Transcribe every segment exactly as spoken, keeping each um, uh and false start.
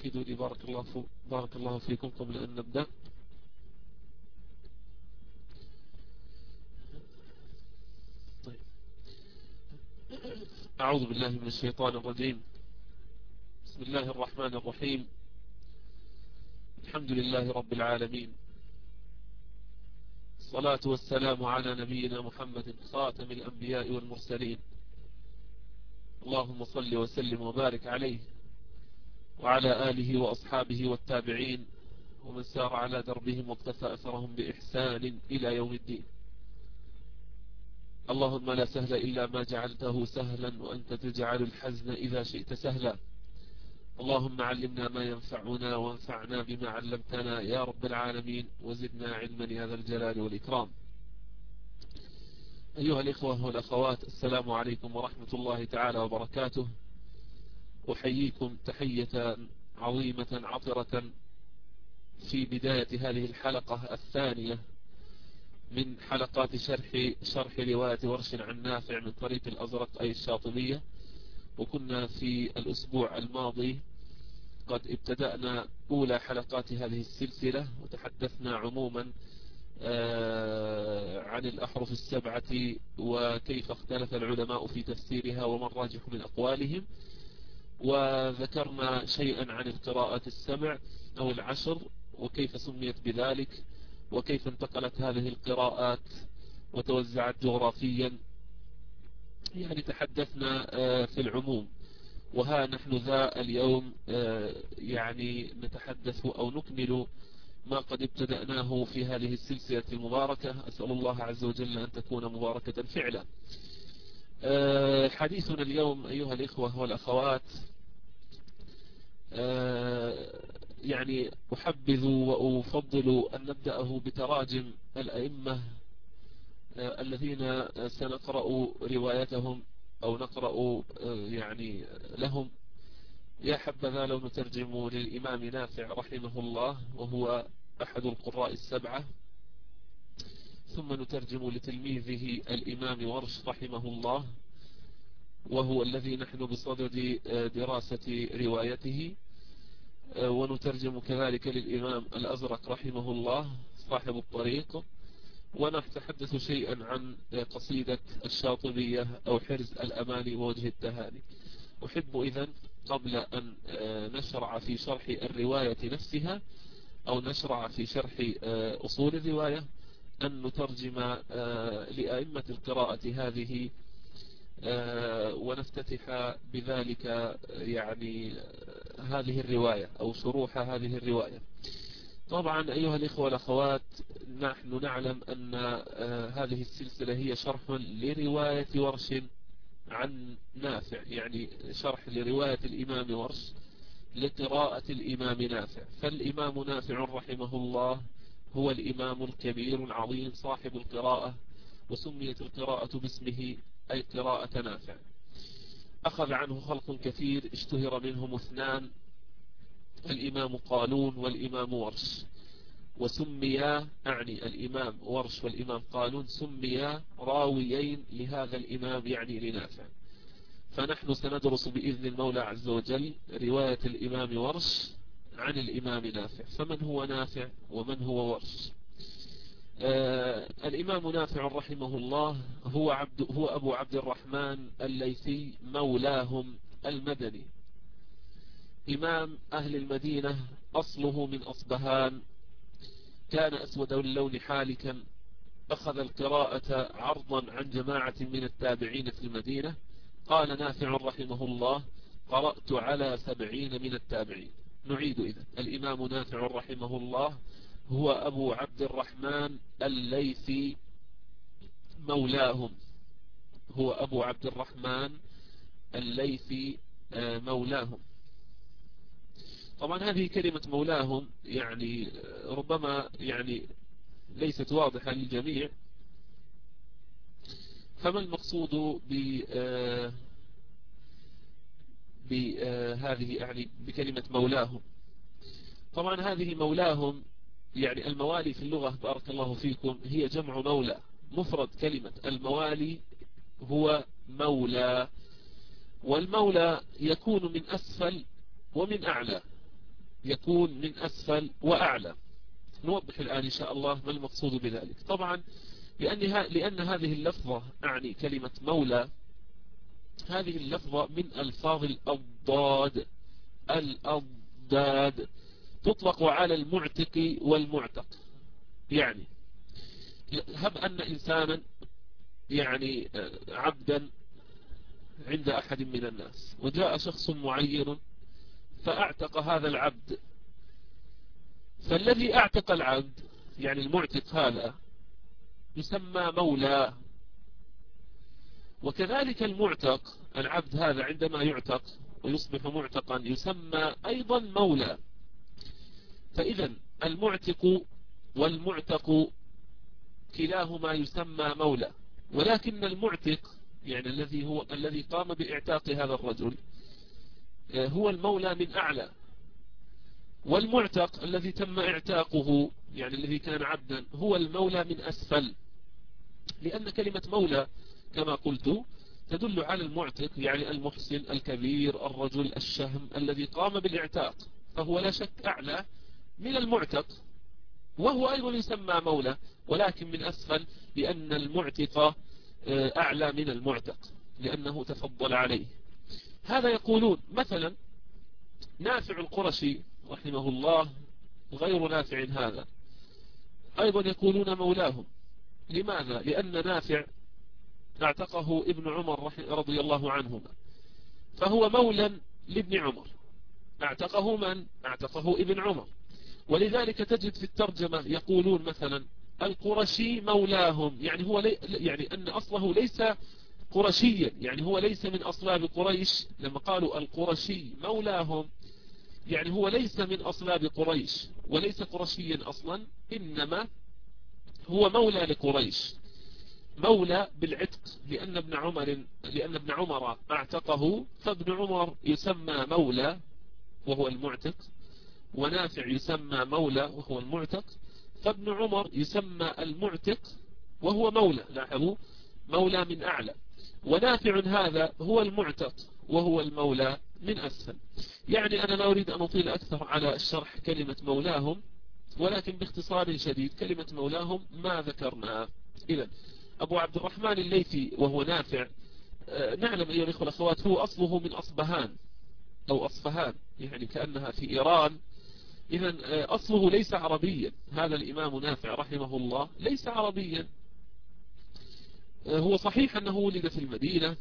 أكدوا لي بارك الله, في بارك الله فيكم قبل أن نبدأ. طيب. أعوذ بالله من الشيطان الرجيم. بسم الله الرحمن الرحيم. الحمد لله رب العالمين، الصلاة والسلام على نبينا محمد خاتم الأنبياء والمرسلين. اللهم صل وسلم وبارك عليه وعلى آله وأصحابه والتابعين ومن سار على دربهم واقتفى أثرهم بإحسان إلى يوم الدين. اللهم لا سهل إلا ما جعلته سهلا وأنت تجعل الحزن إذا شئت سهلا. اللهم علمنا ما ينفعنا وانفعنا بما علمتنا يا رب العالمين، وزدنا علما يا ذا الجلال والإكرام. أيها الإخوة والأخوات، السلام عليكم ورحمة الله تعالى وبركاته. أحييكم تحية عظيمة عطرة في بداية هذه الحلقة الثانية من حلقات شرح شرح رواية ورش عن نافع من طريق الأزرق أي الشاطبية. وكنا في الأسبوع الماضي قد ابتدأنا أولى حلقات هذه السلسلة، وتحدثنا عموما عن الأحرف السبعة وكيف اختلف العلماء في تفسيرها وما الراجح من أقوالهم، وذكرنا شيئا عن القراءات السبع أو العشر وكيف سميت بذلك، وكيف انتقلت هذه القراءات وتوزعت جغرافيا. يعني تحدثنا في العموم، وها نحن ذا اليوم يعني نتحدث أو نكمل ما قد ابتدأناه في هذه السلسلة المباركة. أسأل الله عز وجل أن تكون مباركة فعلا. حديثنا اليوم أيها الإخوة والأخوات يعني أحبذ وأفضل أن نبدأه بتراجم الأئمة الذين سنقرأ روايتهم أو نقرأ يعني لهم. يا حبذا لو نترجم للإمام نافع رحمه الله وهو أحد القراء السبعة، ثم نترجم لتلميذه الإمام ورش رحمه الله وهو الذي نحن بصدد دراسة روايته، ونترجم كذلك للإمام الأزرق رحمه الله صاحب الطريق، ونتحدث شيئا عن قصيدة الشاطبية أو حرز الأماني ووجه التهاني. أحب إذن قبل أن نشرع في شرح الرواية نفسها أو نشرع في شرح أصول الرواية أن نترجم لأئمة القراءة هذه ونفتتح بذلك يعني هذه الرواية أو شروح هذه الرواية. طبعا أيها الإخوة والأخوات، نحن نعلم أن هذه السلسلة هي شرح لرواية ورش عن نافع، يعني شرح لرواية الإمام ورش لقراءة الإمام نافع. فالإمام نافع رحمه الله هو الإمام الكبير العظيم صاحب القراءة، وسميت القراءة باسمه أي قراءة نافع. أخذ عنه خلق كثير، اشتهر منهم اثنان، الإمام قالون والإمام ورش، وسميا أعني الإمام ورش والإمام قالون سميا راويين لهذا الإمام يعني لنافع. فنحن سندرس بإذن المولى عز وجل رواية الإمام ورش عن الإمام نافع. فمن هو نافع ومن هو ورش؟ آه الإمام نافع رحمه الله هو, عبد هو أبو عبد الرحمن الليثي مولاهم المدني، إمام أهل المدينة، أصله من أصبهان، كان أسود اللون حالكا، أخذ القراءة عرضا عن جماعة من التابعين في المدينة. قال نافع رحمه الله: قرأت على سبعين من التابعين. نعيد إذن: الإمام نافع رحمه الله هو أبو عبد الرحمن الليثي مولاهم، هو أبو عبد الرحمن الليثي مولاهم. طبعا هذه كلمة مولاهم يعني ربما يعني ليست واضحة للجميع، فما المقصود بهذه يعني بكلمة مولاهم؟ طبعا هذه مولاهم يعني الموالي في اللغة بارك الله فيكم هي جمع مولى، مفرد كلمة الموالي هو مولى، والمولى يكون من أسفل ومن أعلى. يكون من أسفل وأعلى. نوضح الآن إن شاء الله ما المقصود بذلك. طبعا لأن, لأن هذه اللفظة أعني كلمة مولى، هذه اللفظة من ألفاظ الأضداد. الأضداد تطلق على المعتق والمعتق. يعني هب أن إنسانا يعني عبدا عند أحد من الناس، وجاء شخص معين فأعتق هذا العبد، فالذي أعتق العبد يعني المعتق هذا يسمى مولى، وكذلك المعتق العبد هذا عندما يعتق ويصبح معتقا يسمى أيضا مولى. فإذا المعتق والمعتق كلاهما يسمى مولى، ولكن المعتق يعني الذي هو الذي قام باعتاق هذا الرجل هو المولى من أعلى، والمعتق الذي تم اعتاقه يعني الذي كان عبدا هو المولى من أسفل. لأن كلمة مولى كما قلت تدل على المعتق يعني المحسن الكبير الرجل الشهم الذي قام بالاعتاق، فهو لا شك أعلى من المعتق، وهو أيضا يسمى مولى ولكن من أسفل، لأن المعتق أعلى من المعتق لأنه تفضل عليه. هذا يقولون مثلا نافع القرشي رحمه الله غير نافع هذا أيضا يكونون مولاهم. لماذا؟ لأن نافع اعتقه ابن عمر رضي الله عنهما، فهو مولى لابن عمر. اعتقه من؟ اعتقه ابن عمر. ولذلك تجد في الترجمة يقولون مثلا القرشي مولاهم، يعني هو لي يعني أن أصله ليس قرشيا، يعني هو ليس من أصلاب قريش. لما قالوا القرشي مولاهم يعني هو ليس من أصلاب قريش وليس قرشيا أصلا، إنما هو مولى لقريش، مولى بالعتق، لأن ابن عمر لأن ابن عمر اعتقه، فابن عمر يسمى مولى وهو المعتق، ونافع يسمى مولى وهو المعتق، فابن عمر يسمى المعتق وهو مولى. لاحظوا مولى من أعلى، ونافع هذا هو المعتق وهو المولى من أسفل. يعني أنا لا أريد أن أطيل أكثر على الشرح كلمة مولاهم، ولكن باختصار شديد كلمة مولاهم ما ذكرنا. إذن أبو عبد الرحمن الليثي وهو نافع، نعلم أيها الإخوة الأخوات هو أصله من أصبهان أو أصفهان، يعني كأنها في إيران. إذن أصله ليس عربيا، هذا الإمام نافع رحمه الله ليس عربيا. هو صحيح أنه ولد في المدينة،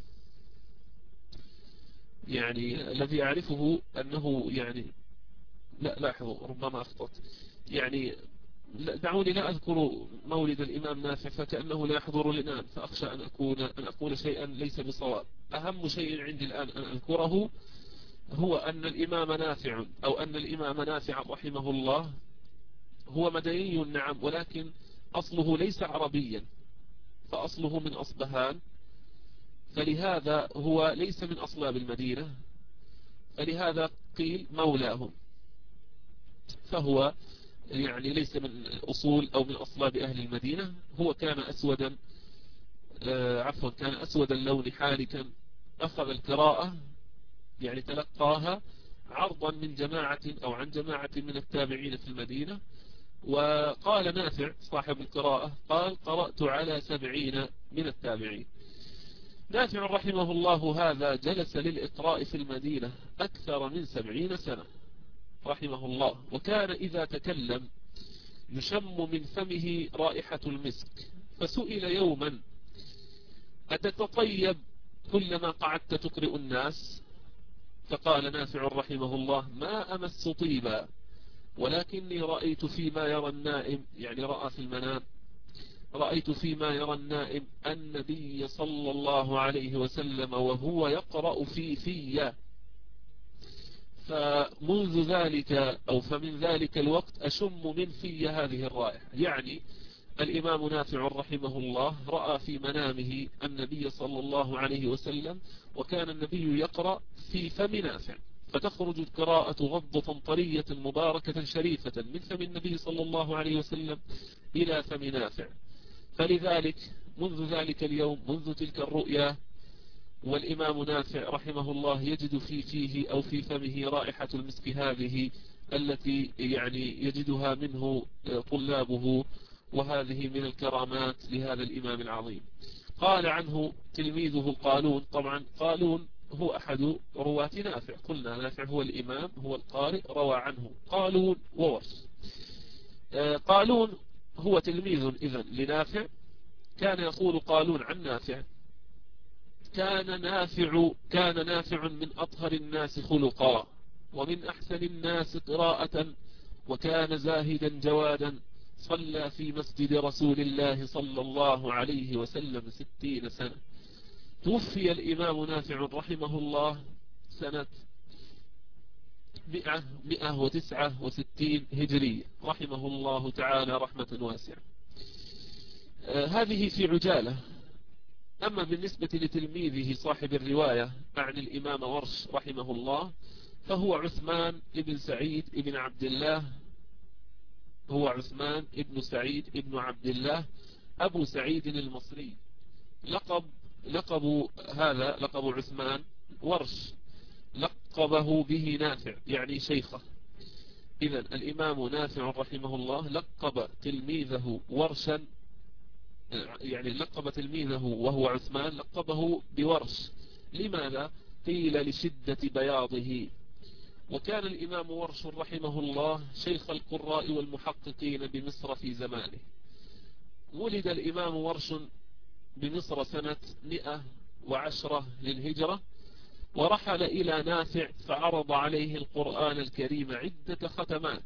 يعني الذي أعرفه أنه يعني لا لاحظوا ربما أخطأت، يعني دعوني لا أذكر مولد الإمام نافع فكأنه لا يحضر الآن، فأخشى أن أكون أن أقول شيئا ليس بصواب. أهم شيء عندي الآن أن أذكره هو أن الإمام نافع أو أن الإمام نافع رحمه الله هو مدني نعم، ولكن أصله ليس عربيا، فأصله من أصبهان، فلهذا هو ليس من أصلاب المدينة، فلهذا قيل مولاهم. فهو يعني ليس من أصول أو من أصلاب أهل المدينة. هو كان أسودا آه عفوا كان أسود اللون حالكا، أخذ القراءة يعني تلقاها عرضا من جماعة أو عن جماعة من التابعين في المدينة. وقال نافع صاحب القراءة قال قرأت على سبعين من التابعين. نافع رحمه الله هذا جلس للإقراء في المدينة أكثر من سبعين سنة رحمه الله، وكان إذا تكلم يشم من فمه رائحة المسك. فسئل يوما أتتطيب كلما قعدت تقرئ الناس؟ فقال نافع رحمه الله ما أمس طيبا، ولكني رأيت فيما يرى النائم، يعني رأى في المنام، رأيت فيما يرى النائم النبي صلى الله عليه وسلم وهو يقرأ في في، فمنذ ذلك أو فمن ذلك الوقت أشم من في هذه الرائحة. يعني الإمام نافع رحمه الله رأى في منامه النبي صلى الله عليه وسلم، وكان النبي يقرأ في فم نافع، فتخرج القراءة غضة طرية مباركة شريفة من فم النبي صلى الله عليه وسلم إلى فم نافع. فلذلك منذ ذلك اليوم، منذ تلك الرؤيا، والإمام نافع رحمه الله يجد في فيه أو في فمه رائحة المسك هذه التي يعني يجدها منه طلابه، وهذه من الكرامات لهذا الإمام العظيم. قال عنه تلميذه قالون، طبعا قالون هو أحد رواة نافع، قلنا نافع هو الإمام هو القارئ، روى عنه قالون وورش. قالون هو تلميذ إذن لنافع، كان يقول قالون عن نافع: كان نافع كان نافع من أطهر الناس خلقا، ومن أحسن الناس قراءة، وكان زاهدا جوادا، صلى في مسجد رسول الله صلى الله عليه وسلم ستين سنة. توفي الإمام نافع رحمه الله سنة مئة وتسعة وستين هجرية رحمه الله تعالى رحمة واسعة. آه هذه في عجالة. أما بالنسبة لتلميذه صاحب الرواية عن الإمام ورش رحمه الله، فهو عثمان ابن سعيد ابن عبد الله هو عثمان ابن سعيد ابن عبد الله أبو سعيد المصري. لقب لقب هذا لقب عثمان ورش، لقبه به نافع يعني شيخه. إذن الإمام نافع رحمه الله لقب تلميذه ورشا، يعني لقب تلميذه وهو عثمان لقبه بورش. لماذا؟ قيل لشدة بياضه. وكان الإمام ورش رحمه الله شيخ القراء والمحققين بمصر في زمانه. ولد الإمام ورش بمصر سنة مئة وعشرة للهجرة، ورحل إلى نافع فعرض عليه القرآن الكريم عدة ختمات،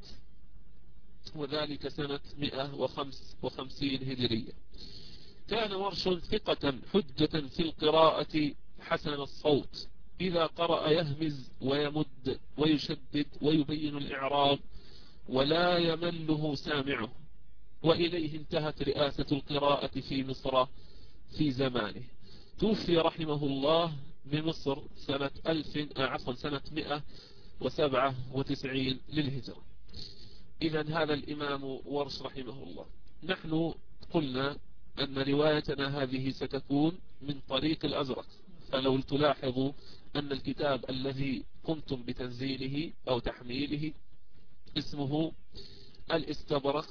وذلك سنة مئة وخمسة وخمسين هجرية. كان ورش ثقة حجة في القراءة حسن الصوت، إذا قرأ يهمز ويمد ويشدد ويبين الإعراب ولا يمله سامعه. وإليه انتهت رئاسة القراءة في مصر في زمانه. توفي رحمه الله بمصر سنة ألف عفوا سنة مئة وسبعة وتسعين للهجرة. إذن هذا الإمام ورش رحمه الله. نحن قلنا أن روايتنا هذه ستكون من طريق الأزرق، فلو تلاحظوا أن الكتاب الذي قمتم بتنزيله أو تحميله اسمه الاستبرق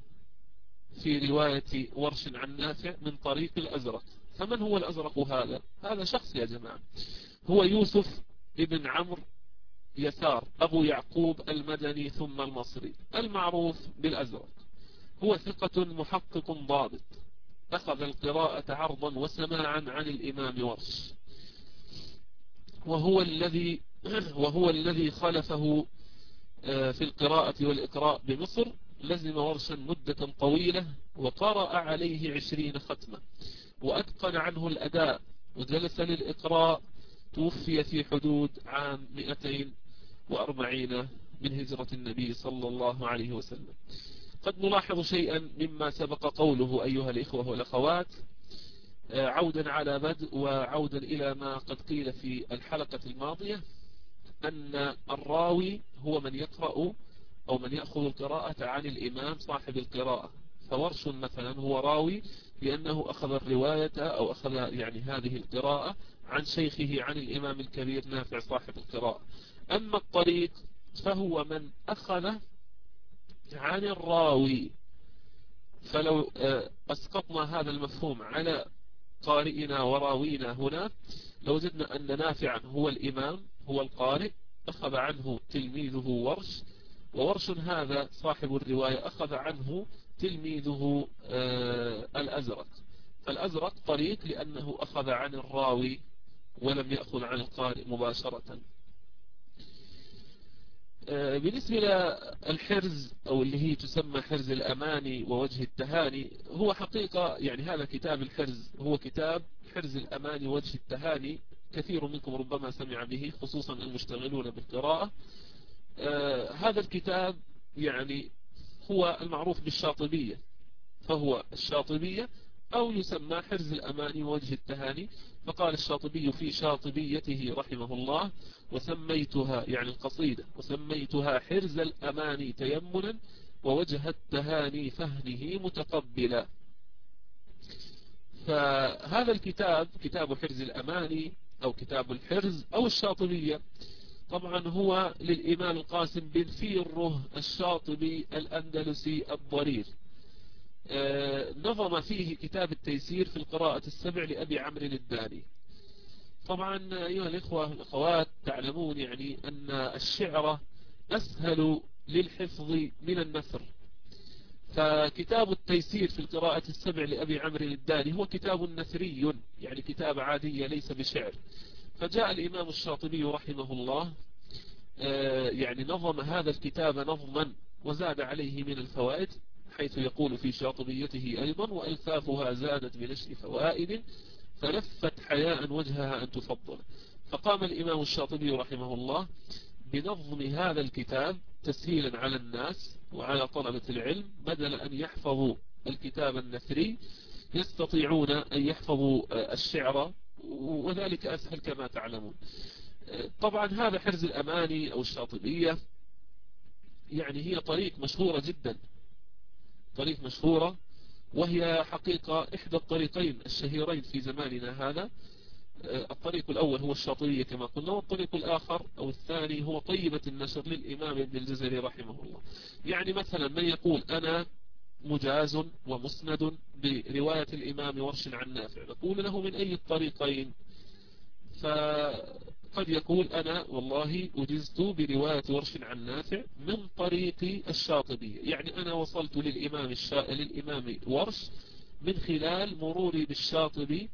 في رواية ورش عن نافع من طريق الأزرق. فمن هو الأزرق هذا؟ هذا شخص يا جماعة، هو يوسف ابن عمرو يسار أبو يعقوب المدني ثم المصري المعروف بالأزرق. هو ثقة محقق ضابط، أخذ القراءة عرضا وسماعا عن الإمام ورش، وهو الذي وهو الذي خلفه في القراءة والإقراء بمصر. لزم ورشا مدة طويلة وقرأ عليه عشرين ختمة، وأتقن عنه الأداء، وجلس للإقراء. توفي في حدود عام مئتين وأربعين من هجرة النبي صلى الله عليه وسلم. قد نلاحظ شيئا مما سبق قوله أيها الإخوة والأخوات، عودا على بدء وعودا إلى ما قد قيل في الحلقة الماضية، أن الراوي هو من يقرأ أو من يأخذ القراءة عن الإمام صاحب القراءة. فورش مثلا هو راوي لأنه أخذ الرواية أو أخذ يعني هذه القراءة عن شيخه عن الإمام الكبير نافع صاحب القراءة. أما الطريق فهو من أخذ عن الراوي. فلو أسقطنا هذا المفهوم على قارئنا وراوينا هنا لوجدنا أن نافعا هو الإمام هو القارئ، أخذ عنه تلميذه ورش، وورش هذا صاحب الرواية أخذ عنه تلميذه الأزرق. فالأزرق طريق لأنه أخذ عن الراوي ولم يأخذ عن القارئ مباشرة. بالنسبة للحرز أو اللي هي تسمى حرز الأماني ووجه التهاني، هو حقيقة يعني هذا كتاب الحرز هو كتاب حرز الأماني ووجه التهاني. كثير منكم ربما سمع به خصوصا المشتغلون بالقراءة. آه هذا الكتاب يعني هو المعروف بالشاطبية، فهو الشاطبية أو يسمى حرز الأماني ووجه التهاني. فقال الشاطبي في شاطبيته رحمه الله: وسميتها يعني القصيدة وسميتها حرز الأماني تيمنا ووجه التهاني فهنه متقبلا. فهذا الكتاب كتاب حرز الأماني أو كتاب الحرز أو الشاطبية طبعا هو للإمام القاسم بن فيره الشاطبي الأندلسي الضرير. نظم فيه كتاب التيسير في القراءة السبع لأبي عمرو الداني. طبعا أيها الإخوة والأخوات تعلمون يعني أن الشعر أسهل للحفظ من النثر، فكتاب التيسير في القراءة السبع لأبي عمرو الداني هو كتاب نثري، يعني كتاب عادية ليس بشعر. فجاء الإمام الشاطبي رحمه الله يعني نظم هذا الكتاب نظما وزاد عليه من الفوائد، حيث يقول في شاطبيته أيضا: وألفافها زادت بنشر فوائد فلفت حياء وجهها أن تفضل. فقام الإمام الشاطبي رحمه الله بنظم هذا الكتاب تسهيلا على الناس وعلى طلبة العلم، بدل أن يحفظوا الكتاب النثري يستطيعون أن يحفظوا الشعر، وذلك أسهل كما تعلمون. طبعا هذا حرز الأماني أو الشاطبية يعني هي طريق مشهورة جدا، طريق مشهورة، وهي حقيقة إحدى الطريقين الشهيرين في زماننا هذا. الطريق الأول هو الشاطبية كما قلنا، والطريق الآخر أو الثاني هو طيبة النشر للإمام ابن الجزري رحمه الله. يعني مثلا من يقول أنا مجاز ومسند برواية الإمام ورش عن نافع، نقول له من أي الطريقين؟ فقد يقول أنا والله أجزت برواية ورش عن نافع من طريق الشاطبية، يعني أنا وصلت للإمام, الشا... للإمام ورش من خلال مروري بالشاطبي،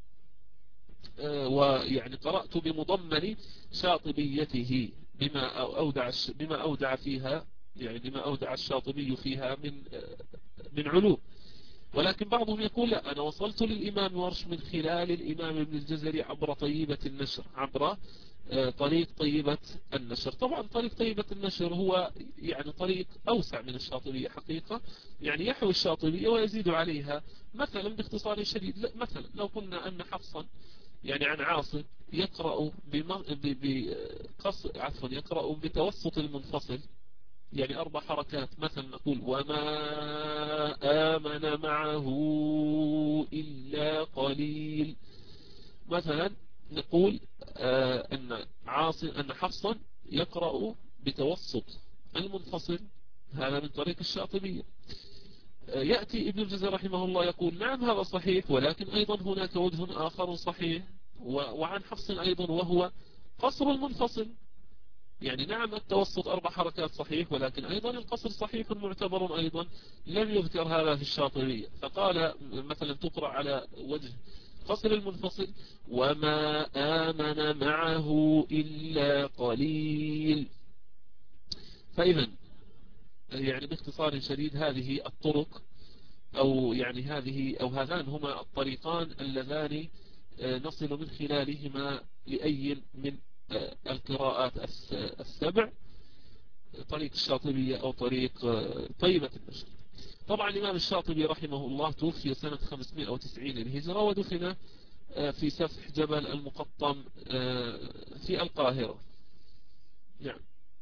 ويعني قرأت بمضمن شاطبيته بما أودع بما أودع فيها، يعني بما أودع الشاطبي فيها من من علوم. ولكن بعضهم يقول لا، أنا وصلت للإمام ورش من خلال الإمام ابن الجزري عبر طيبة النشر، عبر طريق طيبة النشر. طبعا طريق طيبة النشر هو يعني طريق أوسع من الشاطبية حقيقة، يعني يحوي الشاطبية ويزيد عليها. مثلا باختصار شديد، مثلا لو قلنا أن حفصا يعني عن عاصم يقرأ بقص عفوا يقرأ بتوسط المنفصل، يعني أربع حركات، مثلا نقول: وما آمن معه إلا قليل. مثلا نقول آه أن عاصم أن حفصا يقرأ بتوسط المنفصل، هذا من طريق الشاطبية. آه يأتي ابن الجزري رحمه الله يقول: نعم هذا صحيح، ولكن أيضا هناك وجه آخر صحيح وعن حفص أيضا، وهو قصر المنفصل. يعني نعم التوسط أربع حركات صحيح، ولكن أيضا القصر صحيح معتبر أيضا، لم يذكر هذا في الشاطبية. فقال مثلا تقرأ على وجه قصر المنفصل: وما آمن معه إلا قليل. فإذا يعني باختصار شديد هذه الطرق، أو يعني هذه أو هذان هما الطريقان اللذان نصل من خلالهما لأي من القراءات السبع، طريق الشاطبية أو طريق طيبة النشر. طبعا الإمام الشاطبي رحمه الله توفي سنة خمسمائة وتسعين للهجرة، ودفن في سفح جبل المقطم في القاهرة. نعم.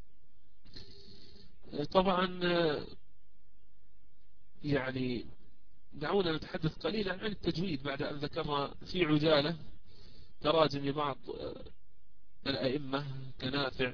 طبعا يعني دعونا نتحدث قليلا عن التجويد بعد أن ذكرنا في عجالة تراجم بعض الأئمة كنافع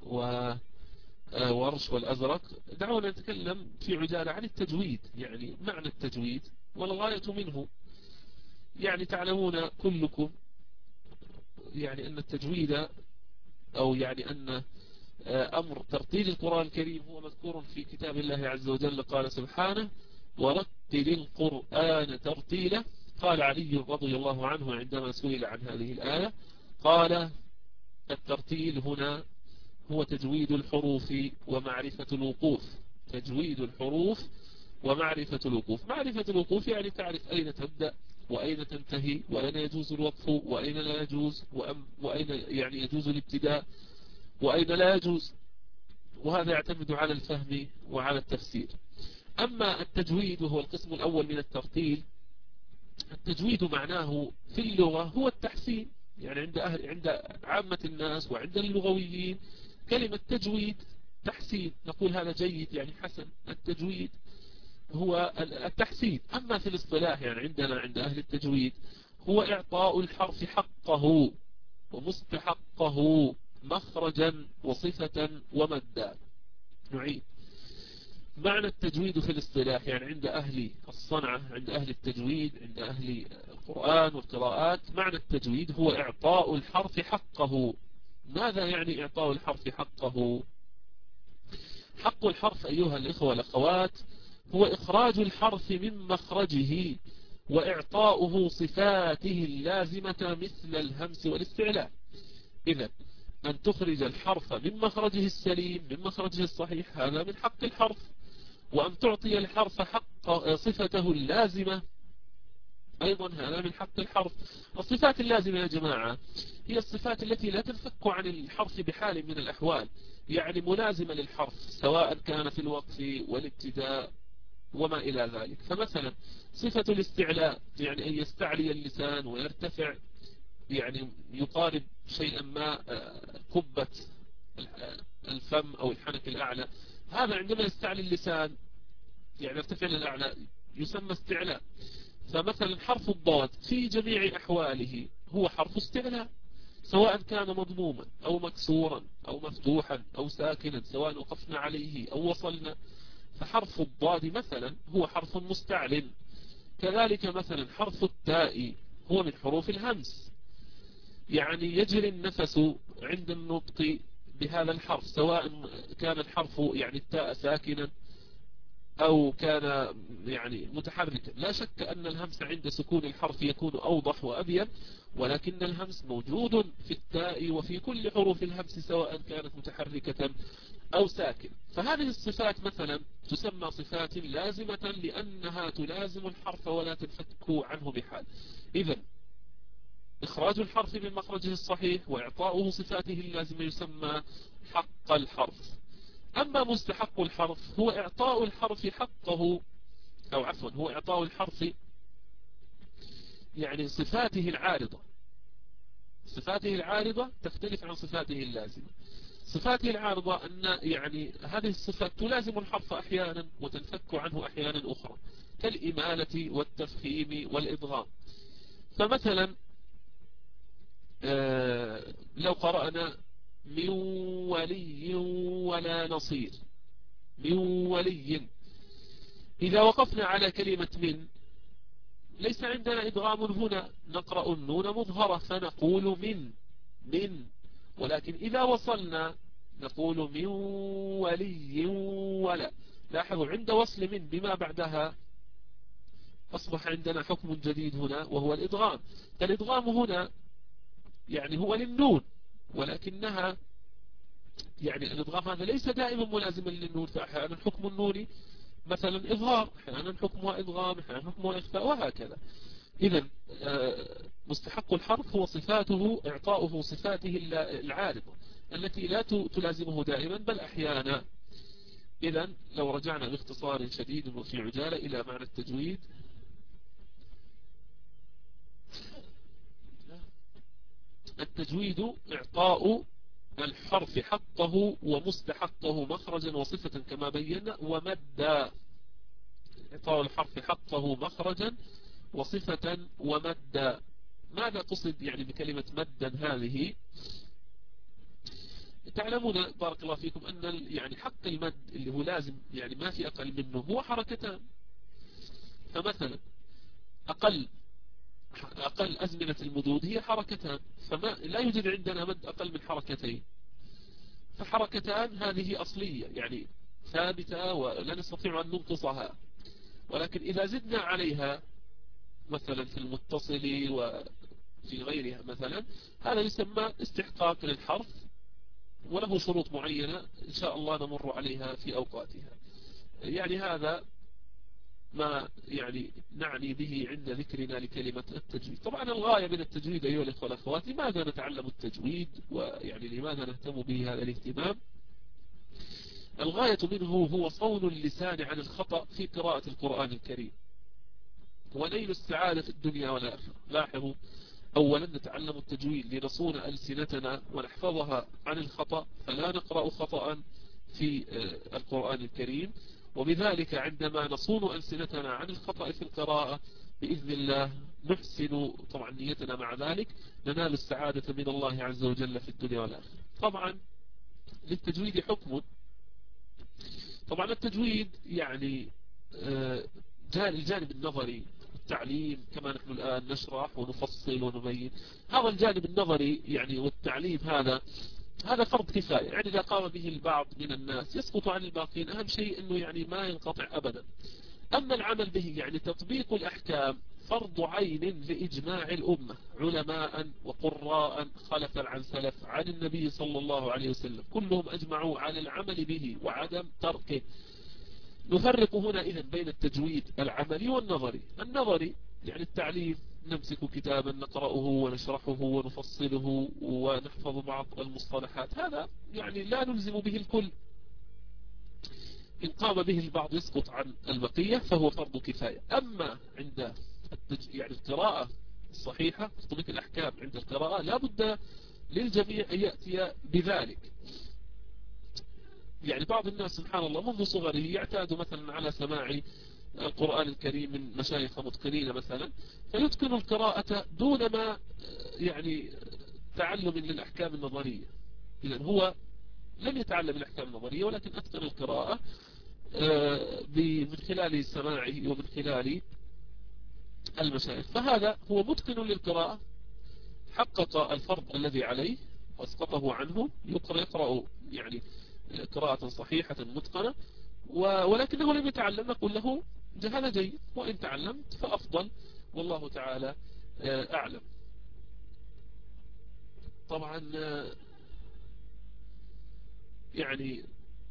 وورش والأزرق. دعونا نتكلم في عجالة عن التجويد، يعني معنى التجويد والغاية منه. يعني تعلمون كلكم يعني أن التجويد أو يعني أن أمر ترتيل القرآن الكريم هو مذكور في كتاب الله عز وجل. قال سبحانه: ورتل القرآن ترتيلا. قال علي رضي الله عنه عندما سئل عن هذه الآية قال: الترتيل هنا هو تجويد الحروف ومعرفة الوقوف. تجويد الحروف ومعرفة الوقوف. معرفة الوقوف يعني تعرف أين تبدأ وأين تنتهي، وأين يجوز الوقف وأين لا يجوز، وأين يعني يجوز الابتداء وأين لا يجوز، وهذا يعتمد على الفهم وعلى التفسير. أما التجويد وهو القسم الأول من الترتيل، التجويد معناه في اللغة هو التحسين، يعني عند أهل عند عامة الناس وعند اللغويين كلمة تجويد تحسين، نقول هذا جيد يعني حسن. التجويد هو التحسين. أما في الاصطلاح يعني عندنا عند أهل التجويد هو إعطاء الحرف حقه ومستحقه مخرجا وصفة ومدا. نعيد: معنى التجويد في الاصطلاح، يعني عند أهل الصنعة، عند أهل التجويد، عند أهل القرآن والقراءات، معنى التجويد هو إعطاء الحرف حقه. ماذا يعني إعطاء الحرف حقه؟ حق الحرف أيها الإخوة والأخوات هو إخراج الحرف من مخرجه وإعطاؤه صفاته اللازمة مثل الهمس والاستعلاء. إذن أن تخرج الحرف من مخرجه السليم، من مخرجه الصحيح، هذا من حق الحرف. وأن تعطي الحرف حق صفته اللازمة أيضا هذا من حق الحرف. الصفات اللازمة يا جماعة هي الصفات التي لا تنفك عن الحرف بحال من الأحوال، يعني ملازمة للحرف سواء كان في الوقف والابتداء وما إلى ذلك. فمثلا صفة الاستعلاء يعني أن يستعلي اللسان ويرتفع، يعني يقارب شيئا ما قبة الفم أو الحنك الأعلى، هذا عندما يستعلي اللسان يعني يرتفع للأعلى يسمى استعلاء. فمثلا حرف الضاد في جميع أحواله هو حرف استعلاء، سواء كان مضموما أو مكسورا أو مفتوحا أو ساكنا، سواء وقفنا عليه أو وصلنا، فحرف الضاد مثلا هو حرف مستعل. كذلك مثلا حرف التاء هو من حروف الهمس، يعني يجري النفس عند النطق بهذا الحرف، سواء كان الحرف يعني التاء ساكنا أو كان يعني متحركا. لا شك أن الهمس عند سكون الحرف يكون أوضح وأبين، ولكن الهمس موجود في التاء وفي كل حروف الهمس سواء كانت متحركة أو ساكن. فهذه الصفات مثلا تسمى صفات لازمة لأنها تلازم الحرف ولا تنفك عنه بحال. إذن إخراج الحرف من مخرجه الصحيح وإعطاؤه صفاته اللازمة يسمى حق الحرف. أما مستحق الحرف هو إعطاء الحرف حقه، أو عفوا هو إعطاء الحرف يعني صفاته العارضة. صفاته العارضة تختلف عن صفاته اللازمة. صفاته العارضة أن يعني هذه الصفات تلازم الحرف أحيانا وتنفك عنه أحيانا أخرى، كالإمالة والتفخيم والإضغام. فمثلا آه لو قرأنا من ولي ولا نصير، من ولي، إذا وقفنا على كلمة من ليس عندنا إدغام هنا، نقرأ النون مظهرة فنقول من من، ولكن إذا وصلنا نقول من ولي ولا. لاحظوا عند وصل من بما بعدها أصبح عندنا حكم جديد هنا وهو الإدغام. فالإدغام هنا يعني هو للنون، ولكنها يعني الإدغام هذا ليس دائما ملازما للنون، فأحيانا حكم النون مثلا إظهار، أحيانا حكمها إدغام، أحيانا حكمها إخفاء، وهكذا. إذن مستحق الحرف هو صفاته إعطاؤه صفاته العارضة التي لا تلازمه دائما بل أحيانا. إذن لو رجعنا باختصار شديد وفي عجالة إلى معنى التجويد، التجويد إعطاء الحرف حقه ومستحقه مخرجا وصفة كما بينا، ومدا. إعطاء الحرف حقه مخرجا وصفة ومدا. ماذا قصد يعني بكلمة مدا هذه؟ تعلمون بارك الله فيكم أن يعني حق المد اللي هو لازم يعني ما في أقل منه هو حركتان. فمثلا أقل أقل أزمنة المدود هي حركتان، فما لا يوجد عندنا مد أقل من حركتين، فحركتان هذه أصلية يعني ثابتة ولا نستطيع أن ننقصها. ولكن إذا زدنا عليها مثلا في المتصل وفي غيرها مثلا، هذا يسمى استحقاق للحرف وله شروط معينة إن شاء الله نمر عليها في أوقاتها. يعني هذا ما يعني نعني به عند ذكرنا لكلمة التجويد. طبعا الغاية من التجويد أيها الأخوة والأخوات، لماذا نتعلم التجويد ويعني لماذا نهتم به هذا الاهتمام؟ الغاية منه هو صون اللسان عن الخطأ في قراءة القرآن الكريم ونيل السعادة في الدنيا والآخرة. لاحظوا، أولا نتعلم التجويد لنصون ألسنتنا ونحفظها عن الخطأ، فلا نقرأ خطأ في القرآن الكريم، وبذلك عندما نصون ألسنتنا عن الخطأ في القراءة بإذن الله نحسن طبعا نيتنا مع ذلك، ننال السعادة من الله عز وجل في الدنيا والآخرة. طبعا للتجويد حكم. طبعا التجويد يعني الجانب النظري التعليم كما نحن الآن نشرح ونفصل ونبين، هذا الجانب النظري يعني والتعليم هذا هذا فرض كفاية، يعني إذا قام به البعض من الناس يسقط عن الباقين. أهم شيء أنه يعني ما ينقطع أبدا. أما العمل به يعني تطبيق الأحكام فرض عين لإجماع الأمة، علماء وقراء خلفا عن سلف عن النبي صلى الله عليه وسلم، كلهم أجمعوا على العمل به وعدم تركه. نفرق هنا إذن بين التجويد العملي والنظري. النظري يعني التعليم، نمسك كتابا نقرأه ونشرحه ونفصله ونحفظ بعض المصطلحات، هذا يعني لا نلزم به الكل، إن قام به البعض يسقط عن البقية فهو فرض كفاية. أما عند التج... يعني القراءة الصحيحة تطبيق الأحكام عند القراءة لا بد للجميع أن يأتي بذلك. يعني بعض الناس سبحان الله منذ صغره يعتاد مثلا على سماع القرآن الكريم من مشايخ متقنين مثلا، فيتقن القراءة دون ما يعني تعلم للأحكام النظرية. إذن هو لم يتعلم الأحكام النظرية ولكن أتقن القراءة من خلال سماعه ومن خلال المشايخ، فهذا هو متقن للقراءة، حقق الفرض الذي عليه واسقطه عنه، يقرأ يقرأ يعني قراءة صحيحة متقنة، ولكنه لم يتعلم، نقول له هذا جيد، وإن تعلمت فأفضل، والله تعالى أعلم. طبعا يعني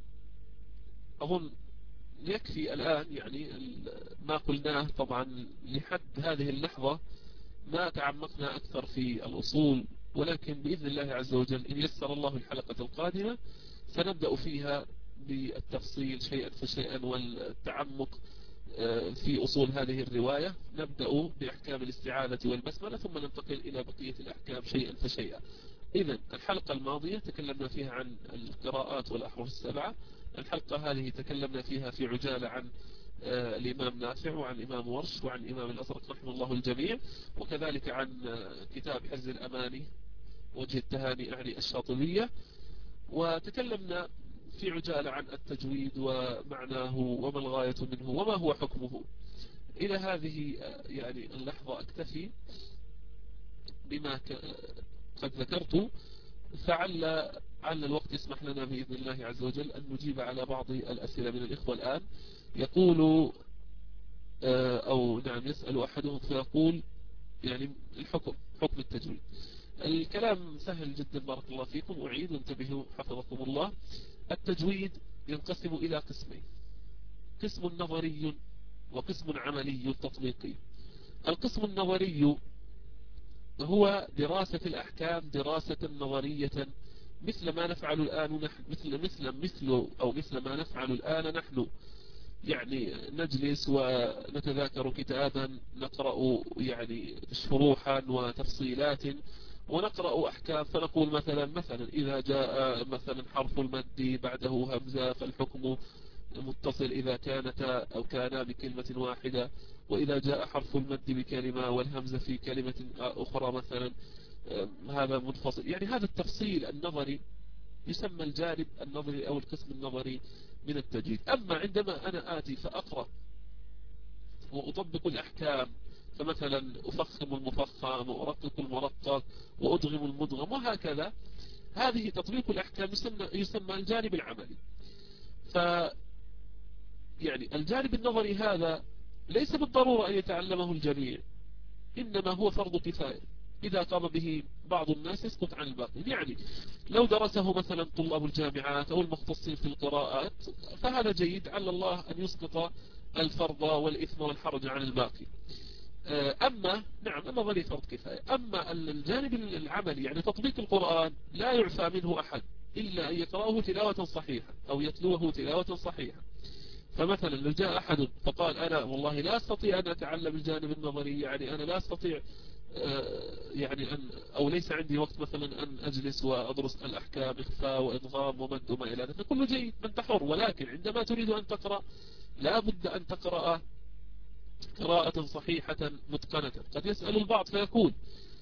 أظن يكفي الآن يعني ما قلناه. طبعا لحد هذه اللحظة ما تعمقنا أكثر في الأصول، ولكن بإذن الله عز وجل إن يسر الله الحلقة القادمة سنبدأ فيها بالتفصيل شيئا فشيئا والتعمق في أصول هذه الرواية. نبدأ بأحكام الاستعاذة والبسملة ثم ننتقل إلى بقية الأحكام شيئا فشيئا. إذن الحلقة الماضية تكلمنا فيها عن القراءات والأحرف السبعة، الحلقة هذه تكلمنا فيها في عجالة عن الإمام نافع وعن الإمام ورش وعن الإمام الأزرق رحمه الله الجميع، وكذلك عن كتاب حرز الأماني وجه التهاني أعني الشاطبية، وتكلمنا في عجالة عن التجويد ومعناه وما الغاية منه وما هو حكمه. إلى هذه يعني اللحظة أكتفي بما قد ذكرت، فعل عل الوقت يسمح لنا بإذن الله عز وجل أن نجيب على بعض الأسئلة من الإخوة الآن. يقول أو نعم يسأل أحدهم فيقول يعني الحكم حكم التجويد. الكلام سهل جدا بارك الله فيكم، أعيد وانتبهوا حفظكم الله. التجويد ينقسم إلى قسمين، قسم نظري وقسم عملي تطبيقي. القسم النظري هو دراسة الأحكام دراسة نظرية مثل ما نفعل الآن نحن مثل مثل مثل أو مثل ما نفعل الآن نحن، يعني نجلس ونتذاكر كتابا نقرأ يعني شروحا وتفصيلات ونقرأ أحكام، فنقول مثلا مثلا إذا جاء مثلا حرف المد بعده همزة فالحكم متصل إذا كانت أو كان بكلمة واحدة، وإذا جاء حرف المد بكلمة والهمزة في كلمة أخرى مثلا هذا منفصل. يعني هذا التفصيل النظري يسمى الجانب النظري أو القسم النظري من التجويد. أما عندما أنا آتي فأقرأ وأطبق الأحكام، فمثلا أفخم المفخم وأرقق المرقق وأدغم المدغم وهكذا، هذه تطبيق الأحكام يسمى, يسمى الجانب العملي. ف يعني الجانب النظري هذا ليس بالضرورة أن يتعلمه الجميع، إنما هو فرض كفاية، إذا قام به بعض الناس يسقط عن الباقي. يعني لو درسه مثلا طلاب الجامعات أو المختصين في القراءات فهذا جيد، على الله أن يسقط الفرض والإثم والحرج عن الباقي. أما نعم النظري فرض كفاية. أما الجانب العملي يعني تطبيق القرآن لا يعفى منه أحد إلا أن يقرأه تلاوة صحيحة أو يتلوه تلاوة صحيحة. فمثلا لو جاء أحد فقال أنا والله لا أستطيع أن أتعلم الجانب النظري، يعني أنا لا أستطيع يعني أن أو ليس عندي وقت مثلا أن أجلس وأدرس الأحكام إخفاء وإضغام ومد وما إلى ذلك، كله جيد من تحر، ولكن عندما تريد أن تقرأ لا بد أن تقرأ قراءة صحيحة متقنة. قد يسأل البعض فيقول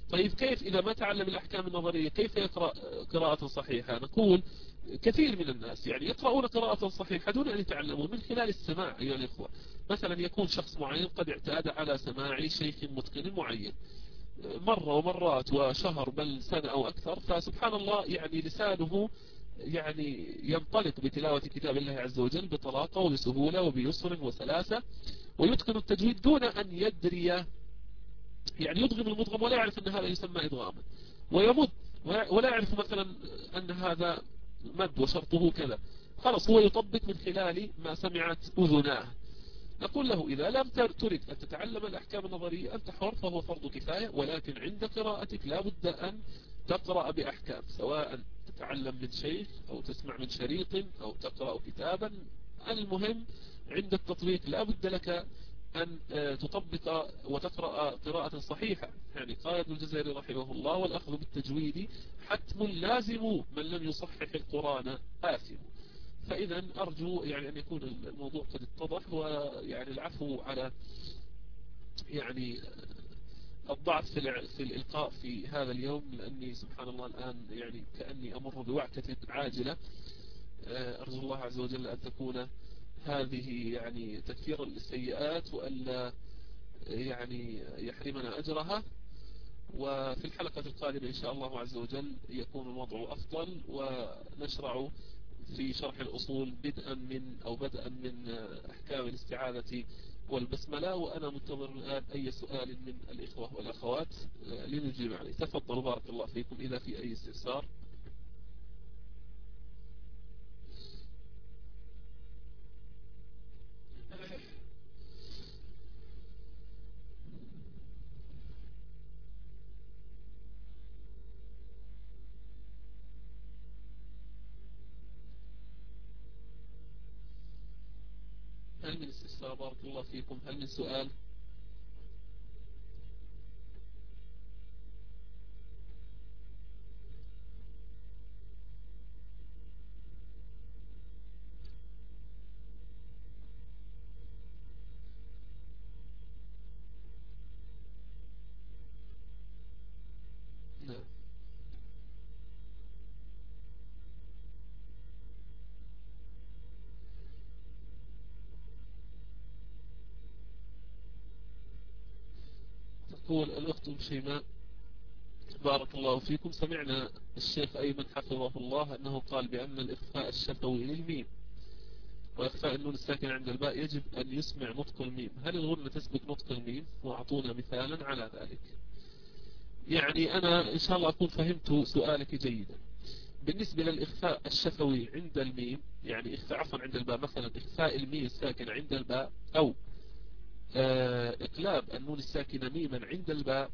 طيب كيف إذا ما تعلم الأحكام النظرية كيف يقرأ قراءة صحيحة؟ نقول كثير من الناس يعني يقرؤون قراءة صحيحة دون أن يتعلمون من خلال السماع أيها الإخوة. مثلا يكون شخص معين قد اعتاد على سماع شيخ متقن معين مرة ومرات وشهر بل سنة أو أكثر، فسبحان الله يعني لسانه يعني ينطلق بتلاوة كتاب الله عز وجل بطلاقة وبسهولة وبيسر وسلاسة، ويتقن التجويد دون أن يدري، يعني يدغم المدغم ولا يعرف أن هذا يسمى إدغاما، ويمد ولا يعرف مثلا أن هذا مد وشرطه كذا، خلاص هو يطبق من خلال ما سمعت أذناه. نقول له إذا لم تريد أن تتعلم الأحكام النظرية أنت حر، فهو فرض كفاية، ولكن عند قراءتك لا بد أن تقرأ بأحكام، سواء تتعلم من شيخ أو تسمع من شريط أو تقرأ كتابا. المهم عند التطبيق لا بد لك أن تطبق وتقرأ قراءة صحيحة. يعني قال ابن الجزري رحمه الله: والأخذ بالتجويد حتم لازم، من لم يصحح القرآن آثم. فإذا أرجو يعني أن يكون الموضوع قد اتضح، ويعني العفو على يعني الضعف في الإلقاء في هذا اليوم، لأني سبحان الله الآن يعني كأني أمر بوعكة عاجلة. أرجو الله عز وجل أن تكون هذه يعني تكفيرا للسيئات، وألا يعني يحرمنا أجرها. وفي الحلقة القادمة إن شاء الله عز وجل يكون الوضع أفضل، ونشرع في شرح الأصول بدءا من أو بدءا من أحكام الاستعاذة والبسملة. وأنا منتظر الآن أي سؤال من الإخوة والأخوات لنجيب عليه. تفضلوا بارك الله فيكم إذا في أي استفسار. هل من استفسار بارك الله فيكم؟ هل من سؤال؟ نعم. تقول الأخت شيماء: بارك الله فيكم، سمعنا الشيخ أيمن حفظه الله أنه قال بأن الإخفاء الشفوي للميم وإخفاء النون الساكن عند الباء يجب أن يسمع نطق الميم، هل الغنة تسبق نطق الميم؟ وأعطونا مثالا على ذلك. يعني أنا إن شاء الله أكون فهمت سؤالك جيدا. بالنسبة للإخفاء الشفوي عند الميم، يعني إخفاء عفوا عند الباء، مثلا إخفاء الميم الساكن عند الباء، أو إقلاب النون الساكنة ميما عند الباء،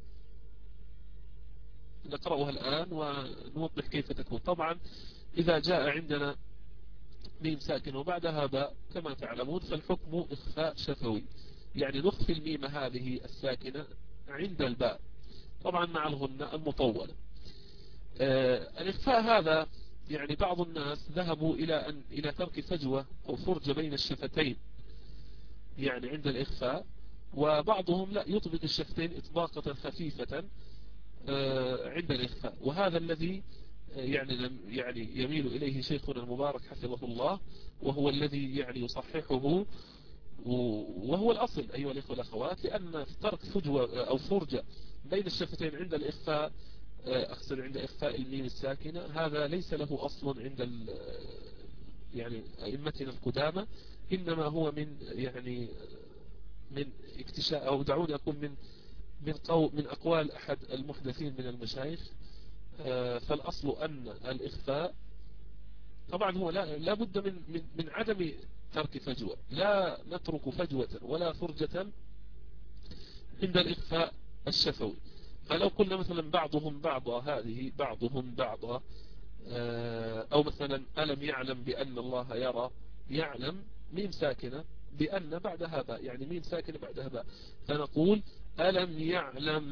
نقرأها الآن ونوضح كيف تكون. طبعا إذا جاء عندنا ميم ساكن وبعدها باء كما تعلمون فالحكم إخفاء شفوي، يعني نخفي الميم هذه الساكنة عند الباء، طبعا مع الغنة المطولة. آه الإخفاء هذا يعني بعض الناس ذهبوا إلى أن إلى ترك فجوة أو فرجة بين الشفتين يعني عند الإخفاء، وبعضهم لا يطبق الشفتين إطباقة خفيفة آه عند الإخفاء، وهذا الذي يعني يعني يميل إليه شيخنا المبارك حفظه الله، وهو الذي يعني يصححه وهو الأصل أيها الإخوة والأخوات، لأن ترك فجوة أو فرجة بين الشفتين عند الإخفاء، أقصد عند إخفاء الميم الساكنة، هذا ليس له أصل عند يعني أئمتنا القدامى، إنما هو من يعني من اكتشاف، أو دعوني أقول من من قو من أقوال أحد المحدثين من المشايخ. فالأصل أن الإخفاء طبعا هو لا, لا بد من, من, من عدم ترك فجوة، لا نترك فجوة ولا فرجة عند الإخفاء الشفوي. فلو قلنا مثلا بعضهم بعضا، هذه بعضهم بعضا، أو مثلا ألم يعلم بأن الله يرى، يعلم ميم ساكنة بأن بعدها باء، يعني ميم ساكنة بعدها باء، فنقول ألم يعلم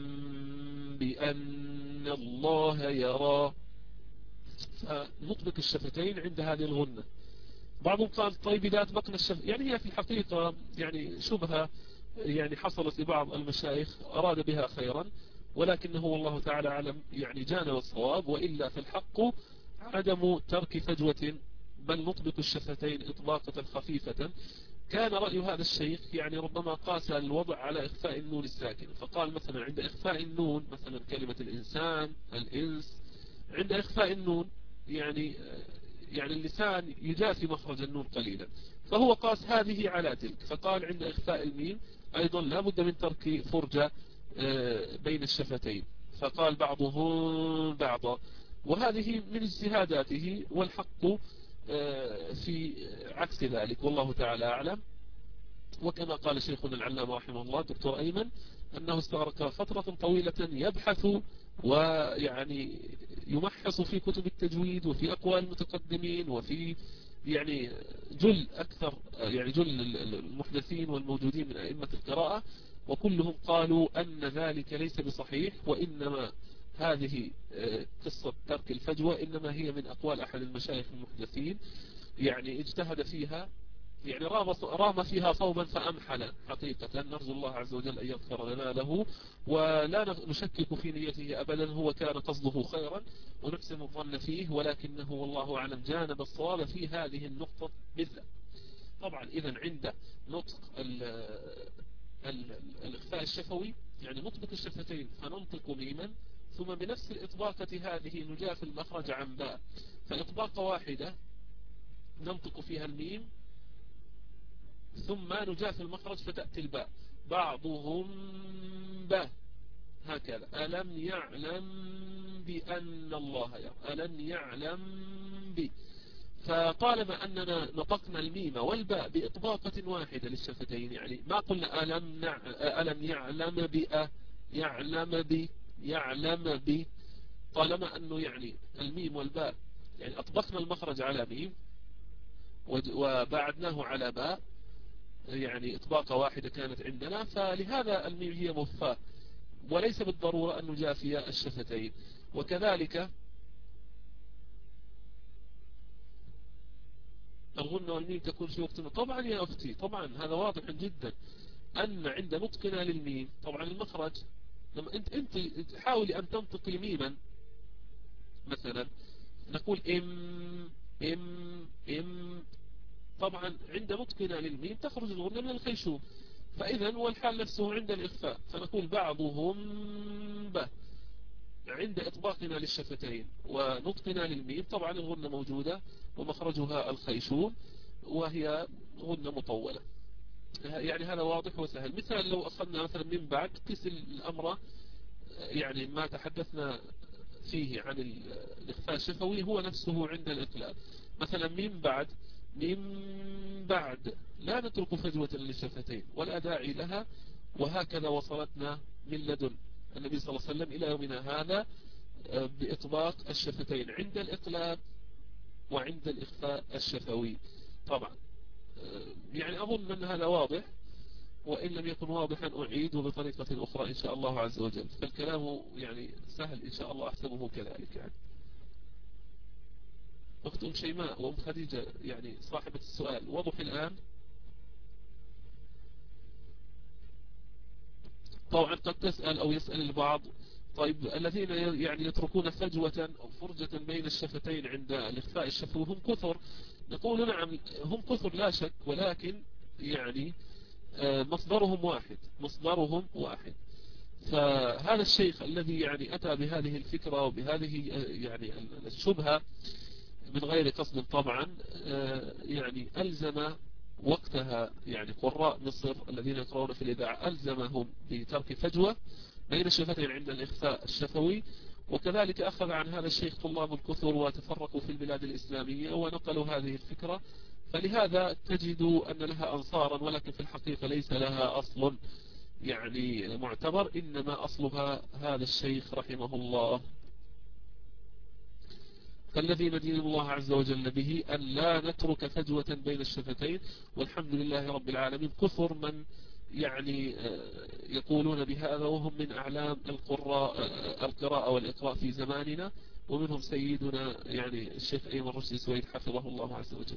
بأن الله يرى، فنطبق الشفتين عند هذه الغنة. بعضهم قال طيب إذا أطبقنا الشفت، يعني هي في الحقيقة يعني شبهة يعني حصلت لبعض المشايخ أراد بها خيرا، ولكنه والله تعالى أعلم يعني جانب الصواب، وإلا في الحق عدم ترك فجوة، بل نطبق الشفتين إطباقة خفيفة. كان رأي هذا الشيخ يعني ربما قاس الوضع على إخفاء النون الساكن، فقال مثلا عند إخفاء النون مثلا كلمة الإنسان، الإنس، عند إخفاء النون يعني يعني اللسان يجافي مخرج النون قليلا، فهو قاس هذه على تلك، فقال عند إخفاء الميم أيضا لا بد من ترك فرجة بين الشفتين، فقال بعضهم بعضا، وهذه من اجتهاداته، والحق في عكس ذلك والله تعالى أعلم. وكما قال شيخنا العلامة رحمه الله دكتور أيمن أنه استغرق فترة طويلة يبحث ويعني يمحص في كتب التجويد وفي أقوال المتقدمين وفي يعني جل أكثر يعني جل المحدثين والموجودين من أئمة القراءة، وكلهم قالوا أن ذلك ليس بصحيح، وإنما هذه قصة ترك الفجوة إنما هي من أقوال أحد المشايخ المحدثين، يعني اجتهد فيها، يعني رام رام فيها صوبا فأمحل حقيقة. نرجو الله عز وجل أن يغفر لنا له، ولا نشكك في نيته أبدا، هو كان قصده خيرا ونحسن الظن فيه، ولكنه والله أعلم جانب الصواب في هذه النقطة بالذات. طبعا إذا عند نطق الإخفاء الشفوي يعني نطبق الشفتين فننطق ميما، ثم بنفس الإطباقة هذه نجاف المخرج عن باء، فإطباقة واحدة ننطق فيها الميم ثم نجاف المخرج فتأتي الباء، بعضهم باء هكذا. ألم يعلم بأن الله يرى، ألم يعلم ب، فطالما أننا نطقنا الميم والباء بإطباقة واحدة للشفتين، يعني ما قلنا ألم, نع... ألم يعلم بأ يعلم ب يعلم ب، طالما أنه يعني الميم والباء يعني أطبقنا المخرج على ميم وبعدناه على باء، يعني إطباقة واحدة كانت عندنا، فلهذا الميم هي مفاة، وليس بالضرورة أن نجافي الشفتين. وكذلك الغنة والميم تكون في وقت، طبعا يا أختي طبعا هذا واضح جدا أن عند نطقنا للميم طبعا المخرج، لما أنت أنت حاولي أن تنطقي ميما مثلا نقول إم إم إم، طبعا عند نطقنا للميم تخرج الغنة من الخيشوم، فإذا والحال نفسه عند الإخفاء فنقول بعضهم ب، عند إطباقنا للشفتين ونطقنا للميم طبعا الغنة موجودة ومخرجها الخيشوم وهي غنة مطولة، يعني هذا واضح وسهل. مثال لو أخذنا مثلا من بعد قس الأمر، يعني ما تحدثنا فيه عن الإخفاء الشفوي هو نفسه عند الإقلاب، مثلا من بعد من بعد لا نترك فجوة للشفتين ولا داعي لها، وهكذا وصلتنا من لدن النبي صلى الله عليه وسلم إلى يومنا هذا بإطباق الشفتين عند الإقلاب وعند الإخفاء الشفوي. طبعا يعني أظن أن هذا واضح، وإن لم يكن واضحا أعيد بطريقة أخرى إن شاء الله عز وجل، فالكلام يعني سهل إن شاء الله أحسبه كذلك. يعني أخت أم شيماء وأم خديجة يعني صاحبة السؤال وضح الآن. طبعا قد تسأل أو يسأل البعض طيب الذين يعني يتركون فجوة أو فرجة بين الشفتين عند الإخفاء الشفوي هم كثر، نقول نعم هم كثر لا شك، ولكن يعني مصدرهم واحد مصدرهم واحد فهذا الشيخ الذي يعني أتى بهذه الفكرة وبهذه يعني الشبهة من غير قصد طبعا، يعني ألزم وقتها يعني قراء مصر الذين يقرؤون في الإذاعة ألزمهم بترك فجوة بين الشفتين عند الإخفاء الشفوي، وكذلك أخذ عن هذا الشيخ طلاب الكثر وتفرقوا في البلاد الإسلامية ونقلوا هذه الفكرة، فلهذا تجد أن لها أنصارا، ولكن في الحقيقة ليس لها أصل يعني معتبر، إنما أصلها هذا الشيخ رحمه الله. فالذي ندين الله عز وجل به أن لا نترك فجوة بين الشفتين، والحمد لله رب العالمين كثر من يعني يقولون بهذا وهم من أعلام القراء القراءة والإقراء في زماننا، ومنهم سيدنا يعني الشيخ أيمن رشدي سويد حفظه الله عز وجل.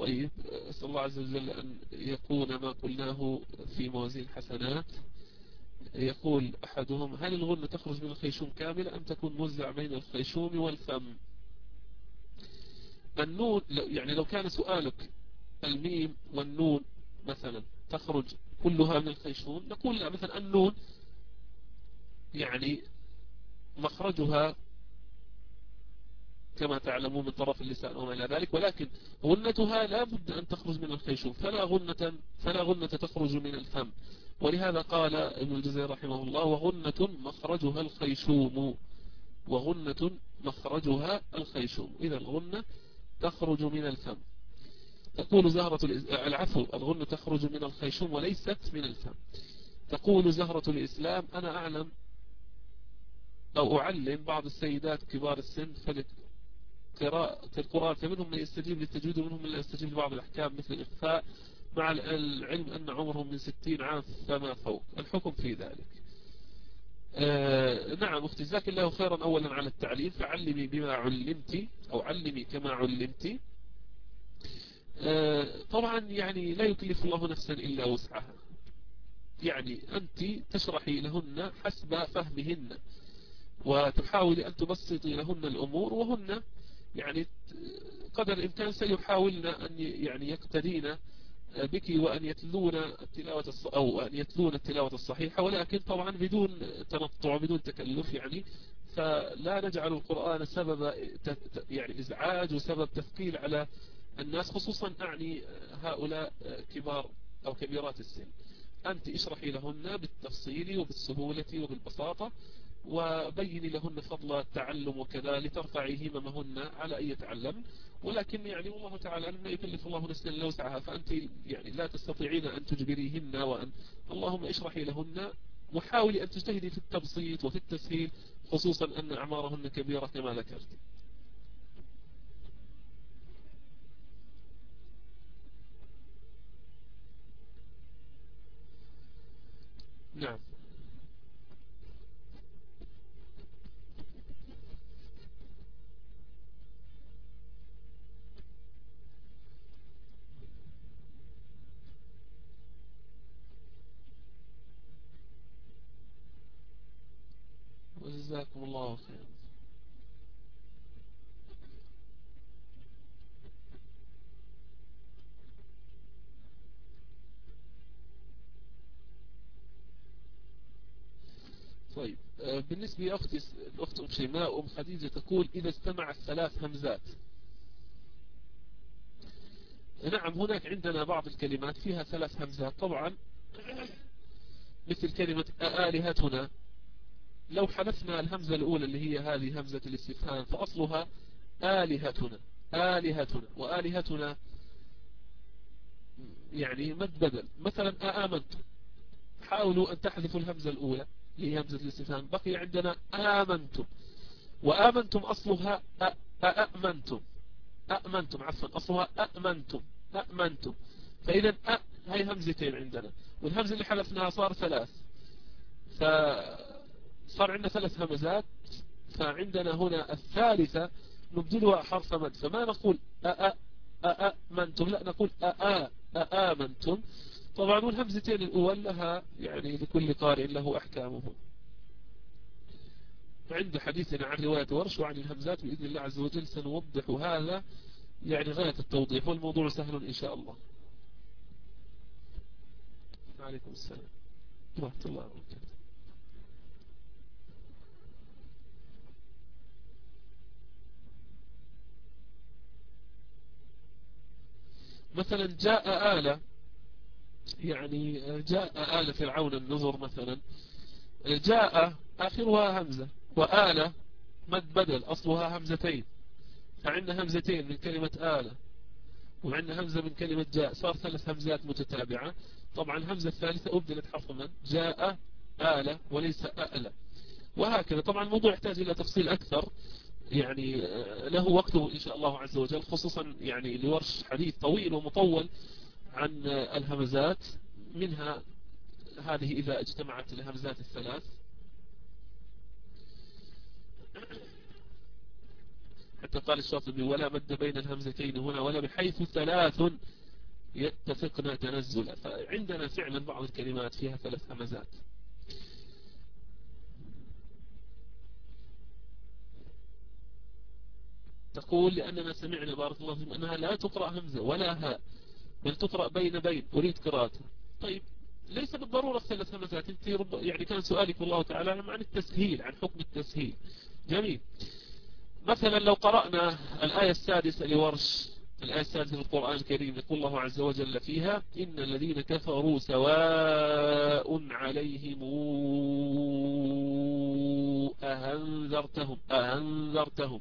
طيب أسأل الله عز وجل أن يكون ما قلناه في موازين حسنات. يقول أحدهم: هل الغنة تخرج من الخيشوم كاملة أم تكون موزع بين الخيشوم والفم؟ النون يعني لو كان سؤالك الميم والنون مثلا تخرج كلها من الخيشوم، نقول لا، مثلا النون يعني مخرجها كما تعلمون من طرف اللسان وما إلى ذلك، ولكن غنتها لا بد أن تخرج من الخيشوم، فلا غنة, فلا غنة تخرج من الفم. ولهذا قال ابن الجزري رحمه الله: وغنة مخرجها الخيشوم، وغنة مخرجها الخيشوم. إذا الغنة تخرج من الفم. تقول زهرة العفو الغنة تخرج من الخيشوم وليست من الفم. تقول زهرة الإسلام: أنا أعلم أو أعلم بعض السيدات كبار السن قراءة القرآن، فمنهم من يستجيب للتجويد ومنهم من لا يستجيب لبعض الأحكام مثل الإخفاء، مع العلم أن عمرهم من ستين عام فما فوق. الحكم في ذلك. آه نعم أختي، جزاك الله خيرا أولا على التعليم، فعلمي بما علمتي أو علمي كما علمتي. آه طبعا يعني لا يكلف الله نفسا إلا وسعها، يعني أنت تشرحي لهن حسب فهمهن وتحاولي أن تبسطي لهن الأمور، وهن يعني قدر الإمكان سيحاولن أن يعني يقتدين بك وأن يتلون التلاوة أو أن يتلون التلاوة الصحيحة، ولكن طبعا بدون تنطع بدون تكلف، يعني فلا نجعل القرآن سبب يعني إزعاج وسبب تثقيل على الناس، خصوصا أعني هؤلاء كبار أو كبيرات السن. أنت اشرحي لهن بالتفصيل وبالسهولة وبالبساطة، وبيني لهن فضل التعلم وكذا لترفعي هممهن على أن يتعلم. ولكن يعني والله تعالى أن يكلف الله نفسا إلا وسعها، فأنت يعني لا تستطيعين أن تجبريهن، وأن اللهم اشرحي لهن وحاولي أن تجتهدي في التبسيط وفي التسهيل، خصوصا أن أعمارهن كبيرة كما ذكرت. نعم. وجزاكم الله خيرا. طيب بالنسبة لأختي الأخت أم شيماء أم خديجة تقول: إذا استمع ثلاث همزات. نعم هناك عندنا بعض الكلمات فيها ثلاث همزات طبعا، مثل كلمة آلهتنا، لو حذفنا الهمزة الأولى اللي هي هذه همزة الاستفهام فأصلها آلهتنا آلهتنا، وآلهتنا يعني مد بدل. مثلا آمنتم، حاولوا أن تحذفوا الهمزة الأولى اللي هي همزة الاستفهام، بقي عندنا آمنتم، وآمنتم أصلها أأمنتم أأمنتم عفوا أصلها أأمنتم أأمنتم. فإذا أ هاي همزتين عندنا، والهمزة اللي حذفناها صار ثلاث، فصار عندنا ثلاث همزات. فعندنا هنا الثالثة نبدلها حرف مد، فما نقول أأ أأمنتم، لا نقول أأ أآمنتم. طبعا والهمزتين الأول لها يعني لكل قارئ له أحكامه. عند حديثنا عن رواية ورش وعن الهمزات بإذن الله عز وجل سنوضح هذا يعني غاية التوضيح، والموضوع سهل إن شاء الله. عليكم السلام ورحمة الله وبركاته. مثلا جاء آلة، يعني جاء آلة فرعون النذر مثلا، جاء آخرها همزة، وآلة مد بدل أصلها همزتين، فعندنا همزتين من كلمة آلة وعندنا همزة من كلمة جاء، صار ثلاث همزات متتابعة. طبعا الهمزة الثالثة أبدلت حرف مد، جاء آلة وليس آلة، وهكذا. طبعا الموضوع يحتاج إلى تفصيل أكثر، يعني له وقته إن شاء الله عز وجل، خصوصا يعني لورش حديث طويل ومطول عن الهمزات، منها هذه إذا اجتمعت الهمزات الثلاث. حتى قال الشاطبي ولا مد بين الهمزتين هنا ولا بحيث ثلاث يتفقن تنزلا. فعندنا فعلا بعض الكلمات فيها ثلاث همزات. تقول لأننا سمعنا بارك الله فيكم أنها لا تقرأ همزة ولا هاء بل تقرأ بين بين أريد قراءتها. طيب ليس بالضرورة ثلاث همزات. انت رب يعني كان سؤالك والله تعالى عن التسهيل، عن حكم التسهيل. جميل. مثلا لو قرأنا الآية السادسة لورش، الآية السادسة في القرآن الكريم يقول الله عز وجل فيها إن الذين كفروا سواء عليهم أأنذرتهم أأنذرتهم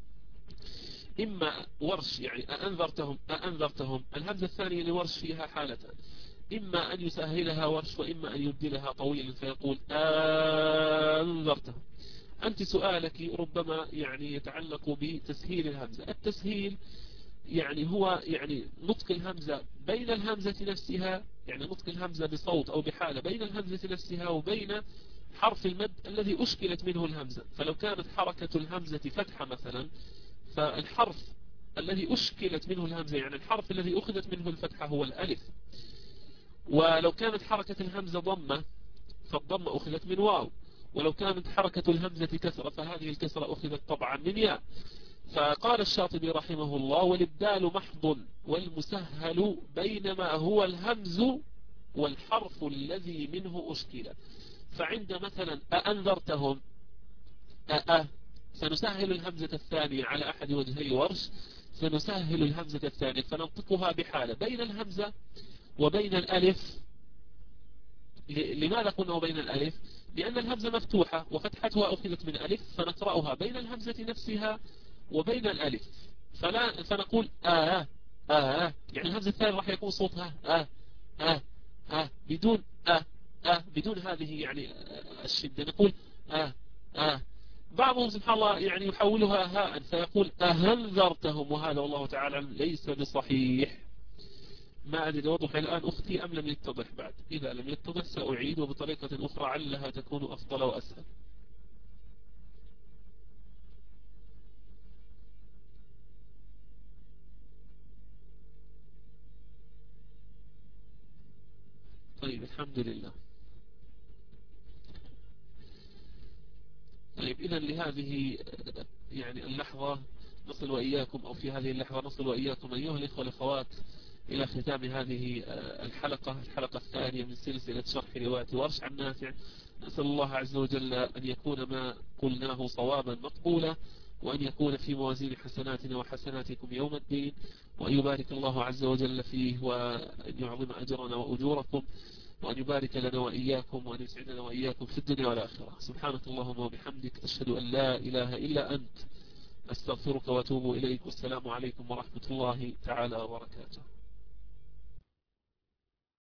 إما ورش يعني أأنذرتهم أأنذرتهم الهمزة الثانية لورش فيها حالتان، إما أن يسهلها ورش وإما أن يبدلها طويلا فيقول أنذرتهم. أنت سؤالك ربما يعني يتعلق بتسهيل الهمزة. التسهيل يعني هو يعني نطق الهمزة بين الهمزة نفسها، يعني نطق الهمزة بصوت أو بحالة بين الهمزة نفسها وبين حرف المد الذي أشكلت منه الهمزة. فلو كانت حركة الهمزة فتحة مثلا، فالحرف الذي أشكلت منه الهمزة يعني الحرف الذي أخذت منه الفتحة هو الألف. ولو كانت حركة الهمزة ضمة فالضمة أخذت من واو، ولو كانت حركة الهمزة كسرة فهذه الكسرة أخذت طبعا من ياء. فقال الشاطبي رحمه الله والإبدال محض والمسهل بينما هو الهمز والحرف الذي منه أشكل. فعند مثلا أأنذرتهم أأ سنسهل الهمزة الثانية على أحد وجهي ورش، سنسهل الهمزة الثانية فننطقها بحالة بين الهمزة وبين الألف. لماذا قلنا وبين الألف؟ لأن الهمزة مفتوحة وفتحتها أخذت من ألف، فنقرأها بين الهمزة نفسها وبين الألف. فلا فنقول آه آه يعني الهمزة الثانية راح يكون صوتها آه آه آه بدون آه آه بدون هذه يعني الشدة، نقول آه آه. بعضهم سبحان الله يعني يحولها هاء فيقول أهنذرتهم، وهذا والله تعالى ليس بصحيح. ما أدري وضح الآن أختي أم لم يتضح بعد. إذا لم يتضح سأعيد وبطريقة أخرى علها تكون أفضل وأسهل. طيب الحمد لله. طيب إذا لهذه يعني اللحظة نصل وإياكم، أو في هذه اللحظة نصل وإياكم أيها الإخوة والأخوات إلى ختام هذه الحلقة، الحلقة الثانية من سلسلة شرح رواية ورش عن نافع. نسأل الله عز وجل أن يكون ما قلناه صوابا مقبولا، وأن يكون في موازين حسناتنا وحسناتكم يوم الدين، وأن يبارك الله عز وجل فيه، وأن يعظم أجرنا وأجوركم، وأن يبارك لنا وإياكم، وأن يسعدنا وإياكم في الدنيا والآخرة. سبحانك اللهم وبحمدك أشهد أن لا إله إلا أنت أستغفرك وأتوب إليك، والسلام عليكم ورحمة الله تعالى وبركاته.